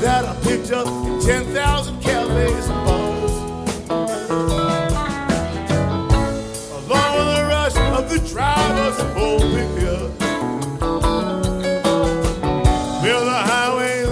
that I picked up in 10,000 cafes and bars. Along with the rush of the drivers who pulled me up. Well, the highway